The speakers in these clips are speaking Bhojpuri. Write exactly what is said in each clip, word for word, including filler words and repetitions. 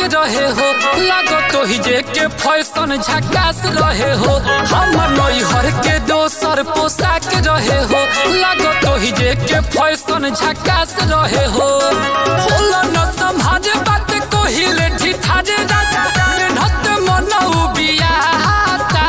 के रहे हो लागो तो ही जे के फैशन झकास रहे हो हमर नैहर के दोसर पोशाक रहे हो लागो तो ही जे के फैशन झकास रहे हो होला न संभाले बात कोहिले ठिठारे राजा नत मनौ बियाता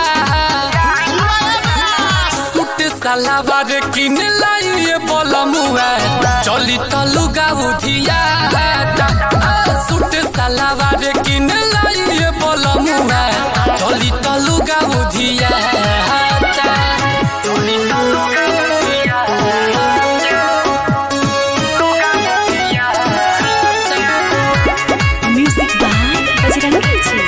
सूट सलवार किन लाइए बोलमुआ चली त लुगा उधिया सूट सलवार किन लाइए बोलमुआ चली त लुगा उधिया म्यूजिक बाय बजरंगी जी।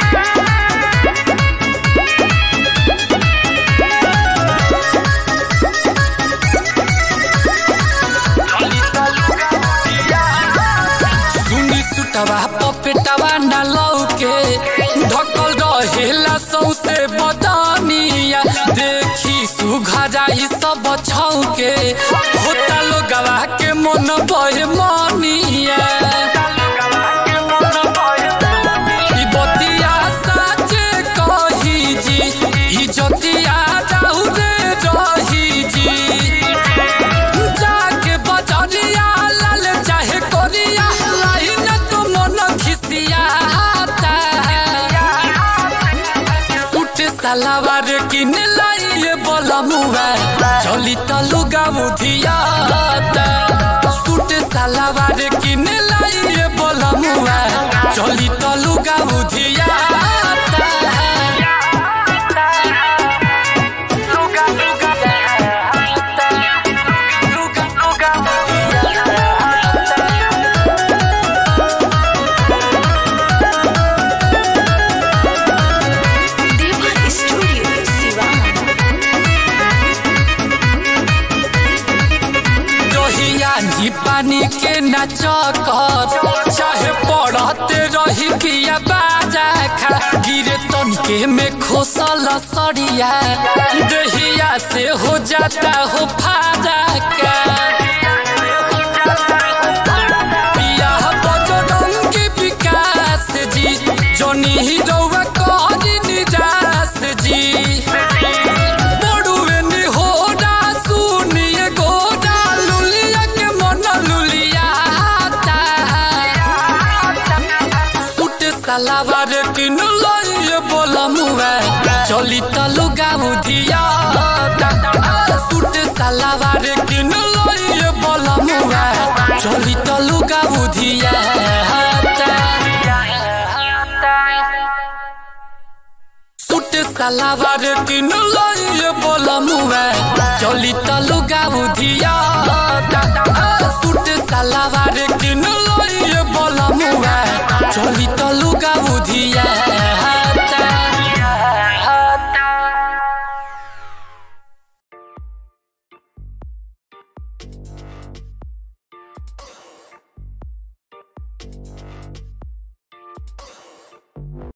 सुटवा पपेटवा न लौके ढकल रहेला सौसे बदनिया देखी सुघराई सब छौके होता लोगवा के मन बहे मनिया ई बतिया साचे कही जी इज्जतिया जाऊ रे रही जी जाके बजरिया लाल चाहे कोरिया सलवार किन लाइए बोलमुआ चली त लुगा उधिया सूट सलवार किन लाइए बोलमुआ चली त लुगा उधिया पानी के नचकर चाहे पढ़ते रही पिया बाजा खा गिरे तनके में खोसल सरिया दहिया से हो जाता हो फाजा का पिया बजरंगी विकास जी जोनी ही रौवा कहरी निराश जी सलवार किन लाइए बोलमुआ चली त लुगा उधिया सूट सलवार किन लाइए बोलमुआ चली त लुगा उधिया सूट सलवार किन लाइए बोलमुआ चली त लुगा उधिया सूट सलवार किन लाइए बोलमुआ चली त लुगा उधिया।